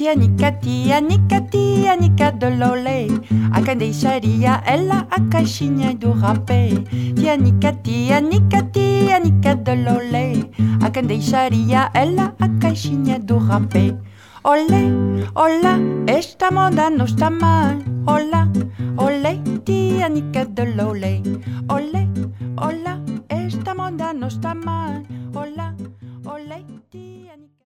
Nica de l'olé. A can deixaria ela a caixinha do rapé. Nica de l'olé. A can deixaria ela a caixinha do rapé. Olé, olá, esta moda não está mal. Olá, olé, Nica de l'olé. Olé, olá, esta moda não está mal. Olá, olé, Nica.